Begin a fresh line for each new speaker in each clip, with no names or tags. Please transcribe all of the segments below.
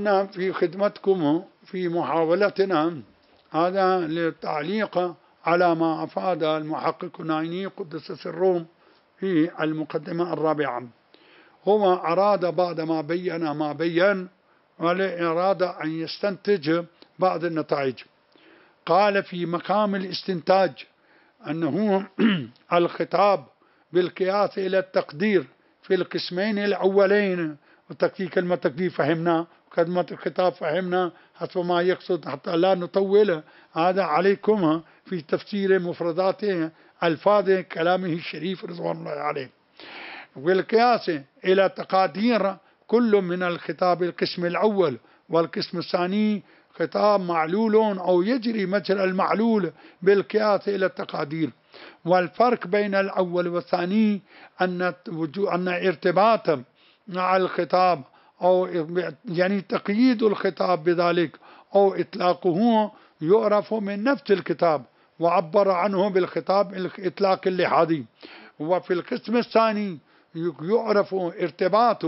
كنا في خدمتكم في محاولتنا هذا للتعليق على ما أفاد المحقق نايني قدس سره في المقدمة الرابعة. هو أراد بعد ما بين ما بين أراد أن يستنتج بعض النتائج. قال في مقام الاستنتاج أنه الخطاب بالقياس إلى التقدير في القسمين الأولين، كلمة تقدير فهمنا، كلمة الخطاب فهمنا حسب ما يقصد حتى لا نطول هذا عليكم في تفسير مفردات ألفاظ كلامه الشريف رضوان الله عليه. والقياس إلى تقادير كل من الخطاب القسم الأول والقسم الثاني خطاب معلول أو يجري مجرى المعلول بالقياس إلى التقادير. والفرق بين الأول والثاني أن ارتباط مع الخطاب أو يعني تقييد الخطاب بذلك أو إطلاقه يعرف من نفس الكتاب وعبر عنه بالخطاب الإطلاق اللحاظي. وفي القسم الثاني يعرف ارتباط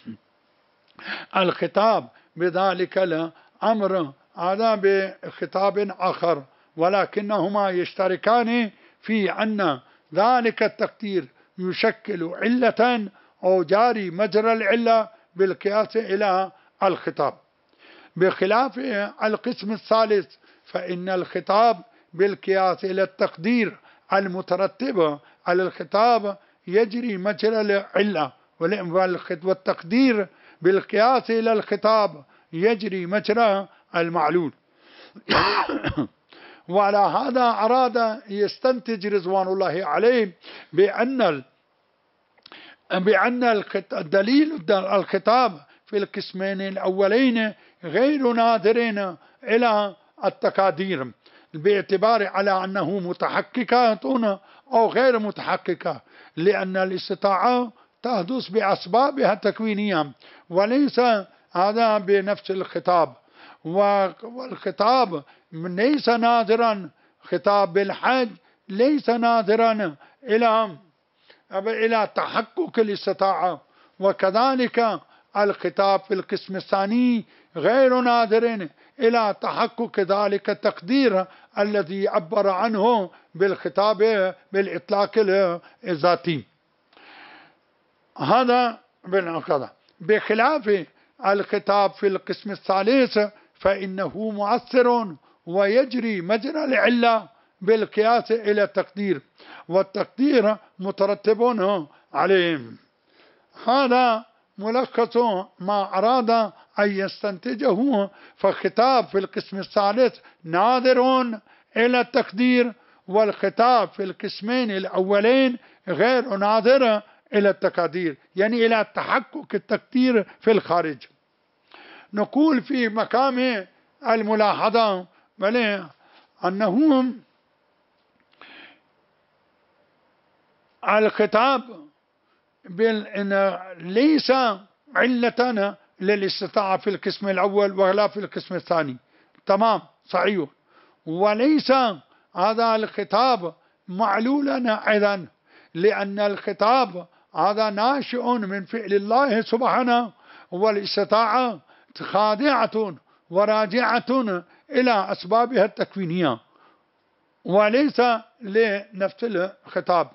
الخطاب بذلك الأمر هذا بخطاب آخر، ولكنهما يشتركان في أن ذلك التقدير يشكل علة أو جاري مجرى العلة بالقياس إلى الخطاب. بخلاف القسم الثالث فإن الخطاب بالقياس إلى التقدير المترتب على الخطاب يجري مجرى العلة، والتقدير بالقياس إلى الخطاب يجري مجرى المعلول. وعلى هذا أراد يستنتج رضوان الله عليه بأن الدليل الخطاب في القسمين الأولين غير ناظر إلى التقادير باعتبار على أنه متحققة أو غير متحققة، لأن الاستطاعة تحدث بأسبابها التكوينية وليس هذا بنفس الخطاب. والخطاب ليس ناظرا، خطاب بالحج ليس ناظرا إلى تحقق الاستطاعة، وكذلك الخطاب في القسم الثاني غير ناظر إلى تحقق ذلك التقدير الذي عبر عنه بالخطاب بالإطلاق الذاتي. هذا بالعقدة. بخلاف الخطاب في القسم الثالث فإنه مؤثر ويجري مجرى العلة بالقياس إلى التقدير، والتقدير مترتب عليه. هذا ملخص ما أراد أن يستنتجه. فالخطاب في القسم الثالث ناظر إلى التقدير، والخطاب في القسمين الأولين غير ناظر إلى التقدير، يعني إلى تحقق التقدير في الخارج. نقول في مقام الملاحظة أنه الخطاب ليس علة للاستطاعة في القسم الأول ولا في القسم الثاني، تمام صحيح، وليس هذا الخطاب معلولا أيضا، لأن الخطاب هذا ناشئ من فعل الله سبحانه، والاستطاعة خاضعة وراجعة إلى أسبابها التكوينية وليس لنفس الخطاب.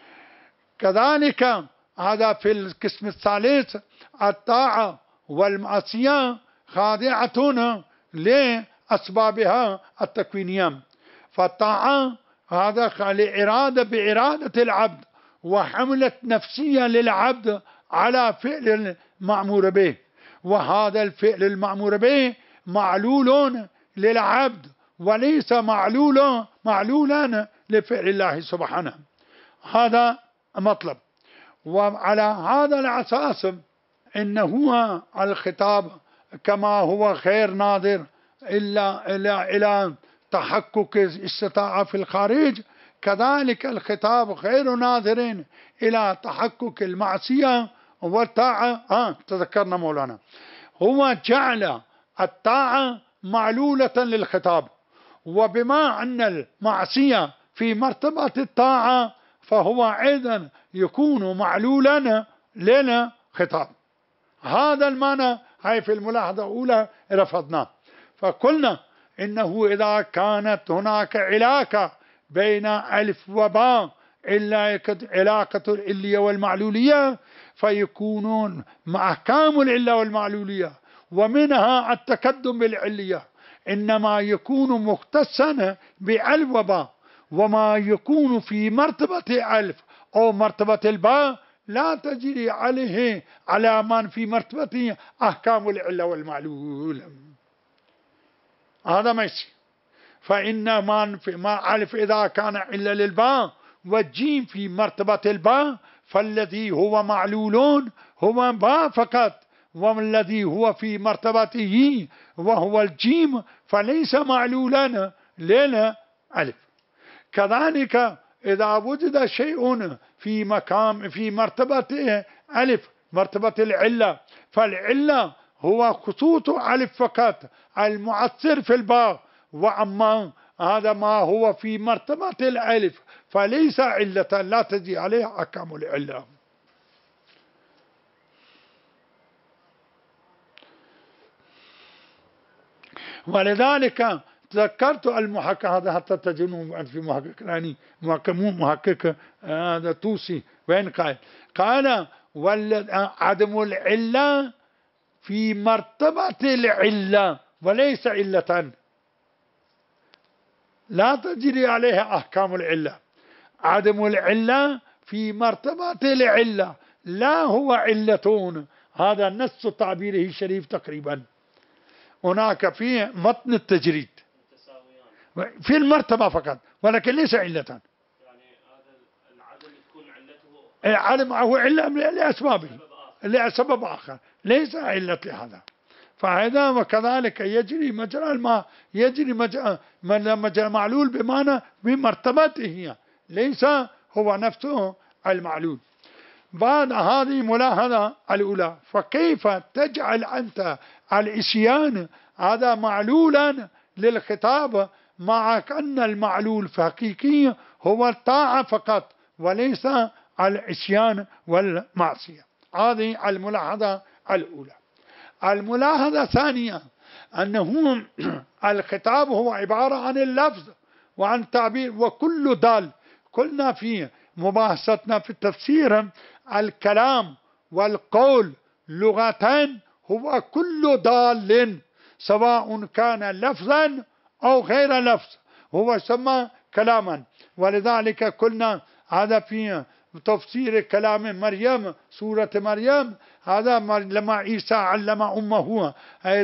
كذلك هذا في القسم الثالث الطاعة والمعصية خاضعة لأسبابها التكوينية. فالطاعة هذا لإرادة بإرادة العبد وحملة نفسية للعبد على فعل المأمور به، وهذا الفعل المأمور به معلول للعبد وليس معلولا لفعل الله سبحانه. هذا مطلب. وعلى هذا الأساس إنه الخطاب كما هو غير ناظر إلى تحقق الاستطاعة في الخارج، كذلك الخطاب غير ناظر إلى تحقق المعصية والطاعة. تذكرنا مولانا هو جعل الطاعة معلولة للخطاب، وبما أن المعصية في مرتبة الطاعة فهو أيضا يكون معلولا للخطاب. هذا المعنى هاي في الملاحظة الأولى رفضناه. فقلنا إنه إذا كانت هناك علاقة بين ألف وباء إلا علاقة العلية والمعلولية، فيكونون مع أحكام العلة والمعلولية ومنها التقدم بالعلية إنما يكون مختصا بألف وباء، وما يكون في مرتبة ألف أو مرتبة الباء لا تجري عليه على من في مرتبة أحكام العلة والمعلولة. هذا ما يصير. فإن من في ما ألف إذا كان إلا للباء والجيم في مرتبة الباء فالذي هو معلول هو باء فقط، والذي هو في مرتبته وهو الجيم فليس معلولا لنا ألف. كذلك إذا وجد شيء في مقام في مرتبة ألف مرتبة العلة، فالعلة هو خصوص ألف فقط المؤثر في الباء، وأما هذا ما هو في مرتبة الألف فليس علة لا تجي عليه أحكام العلة. ولذلك ذكرت المحقق هذا حتى تجدون في محقق يعني محقق هذا توسي وين قال عدم العلة في مرتبة العلة وليس علة لا تجري عليها أحكام العلة. عدم العلة في مرتبة العلة لا هو علتون، هذا نص تعبيره الشريف تقريبا. هناك في متن التجريد في المرتبة فقط ولكن ليس علة. يعني
هذا العدم تكون علته
العدم هو علة لأسبابه لسبب آخر ليس علة لهذا. فهذا وكذلك يجري مجرى الماء يجري مجرى معلول بمعنى بمرتبته ليس هو نفسه المعلول. بعد هذه ملاحظة الأولى. فكيف تجعل أنت الإسيان هذا معلولا للخطاب مع أن المعلول حقيقي هو الطاعة فقط وليس الإسيان والمعصية؟ هذه الملاحظة الأولى. الملاحظة الثانية أنه الخطاب هو عبارة عن اللفظ وعن تعبير وكل دال. قلنا في مباحثتنا في التفسير الكلام والقول لغتان هو كل دال سواء كان لفظا أو غير لفظ هو يسمى كلاما. ولذلك قلنا هذا في تفسير كلام مريم سورة مريم هذا لما عيسى علم أمه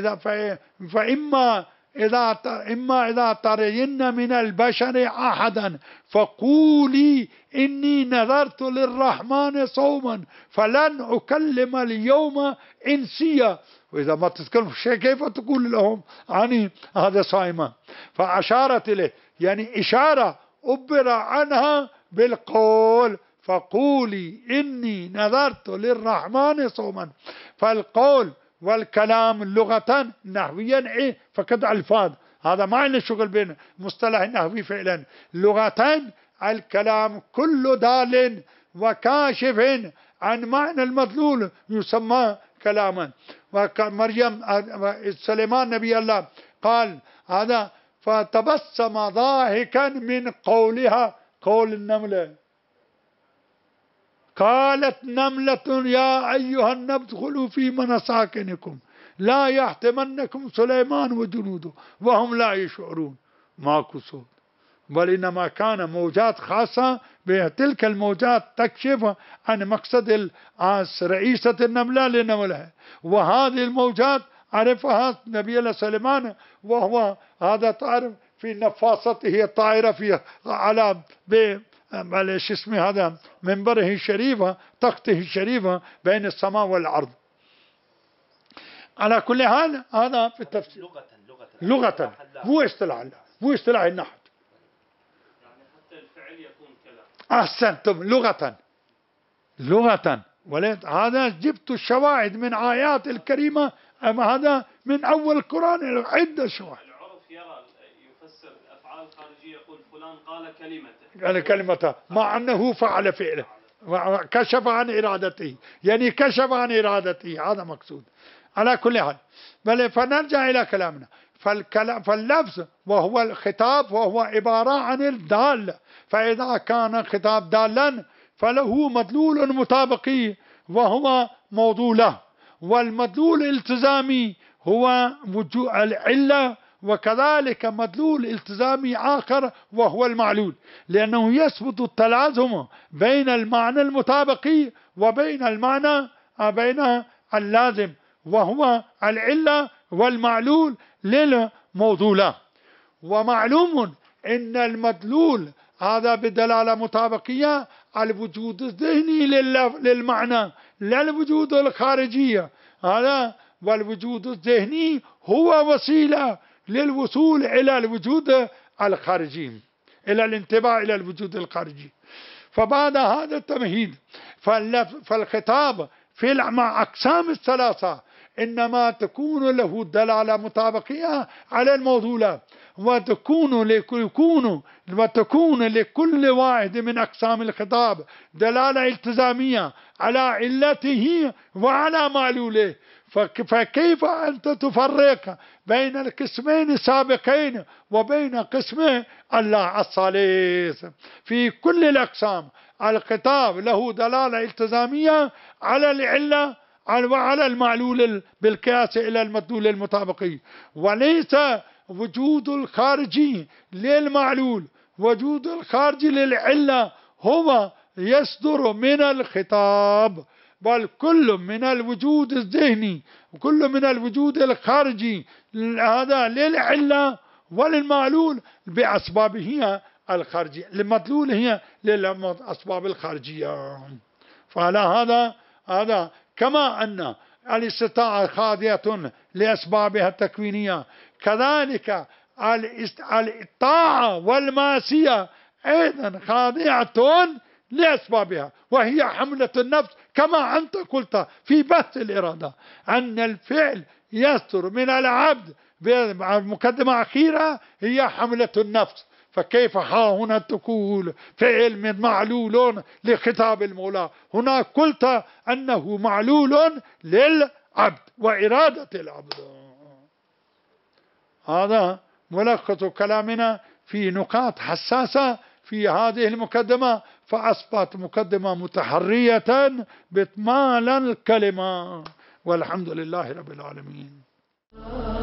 فإما إذا ترين من البشر أحدا فقولي إني نذرت للرحمن صوما فلن أكلم اليوم إنسيا. وإذا ما تتكلم شيء كيف تقول لهم عني هذا صائما؟ فأشارت إليه يعني إشارة عبر عنها بالقول فقولي إني نذرت للرحمن صوما. فالقول والكلام لغة نحويا إيه فقد ألفاظ، هذا ما عندنا شغل بين مصطلح نحوي فعلا. لغة الكلام كل دال وكاشف عن معنى المدلول يسمى كلاما. ومريم سليمان نبي الله قال هذا فتبسم ضاحكا من قولها. قول النملة قالت نملة يا أيها النمل ادخلوا في مساكنكم لا يحتمنكم سليمان وجنوده وهم لا يشعرون. ماكو صوت بل إنما كان موجات خاصة بتلك الموجات تكشف عن مقصد رئيسة النملة لنملها. وهذه الموجات عرفها نبي الله سليمان وهو هذا تعرف في نفاسته الطائرة في على شو اسمه هذا منبره الشريفة تخته الشريفة بين السماء والأرض. على كل حال هذا في التفسير لغة مو اصطلاح مو اصطلاح النحو.
يعني حتى الفعل يكون كلام.
أحسنتم لغة ولد هذا جبت الشواهد من آيات الكريمة. أما هذا من أول القرآن عدة شواهد.
العرف يرى يفسر أفعال خارجية يقول فلان قال كلمته
يعني كلمته مع أنه فعل فعله كشف عن إرادته يعني كشف عن إرادته هذا مقصود. على كل حال بل فنرجع إلى كلامنا. فاللفظ وهو الخطاب وهو عبارة عن الدال، فإذا كان الخطاب دالا فله مدلول مطابقي وهو موضوع، والمدلول الالتزامي هو وجود العلة، وكذلك مدلول التزامي آخر وهو المعلول، لأنه يثبت التلازم بين المعنى المطابقي وبين المعنى بين اللازم وهو العلة والمعلول للموضوع. ومعلوم أن المدلول هذا بدلالة مطابقية على الوجود الذهني للمعنى لا الوجود الخارجي هذا، والوجود الذهني هو وسيلة للوصول إلى الوجود الخارجي، إلى الانتباه إلى الوجود الخارجي. فبعد هذا التمهيد فالخطاب في مع أقسام الثلاثة إنما تكون له دلالة مطابقية على الموضوع، وتكون لكل واحد من أقسام الخطاب دلالة التزامية على علته وعلى معلوله. فكيف أنت تفرق بين القسمين السابقين وبين قسم الله الثالث؟ في كل الأقسام الخطاب له دلالة التزامية على العلة وعلى المعلول بالقياس إلى المدلول المطابقي، وليس وجود الخارجي للمعلول وجود الخارجي للعلة هو يصدر من الخطاب، بل كل من الوجود الذهني وكل من الوجود الخارجي هذا للعلة وللمعلول بأسبابه الخارجية، المدلول هي للأسباب الخارجية. فعلى هذا كما أن الاستطاعة خاضعة لأسبابها التكوينية، كذلك الطاعة والمعصية أيضا خاضعة لأسبابها، وهي حملة النفس كما أنت قلت في بحث الإرادة أن الفعل يصدر من العبد بمقدمة أخيرة هي حملة النفس. فكيف هنا تقول فعل معلول لخطاب المولى؟ هنا قلت أنه معلول للعبد وإرادة العبد. هذا ملخص كلامنا في نقاط حساسة في هذه المقدمة، فأصبحت مقدمة متحرية بإتمام الكلمة، والحمد لله رب العالمين.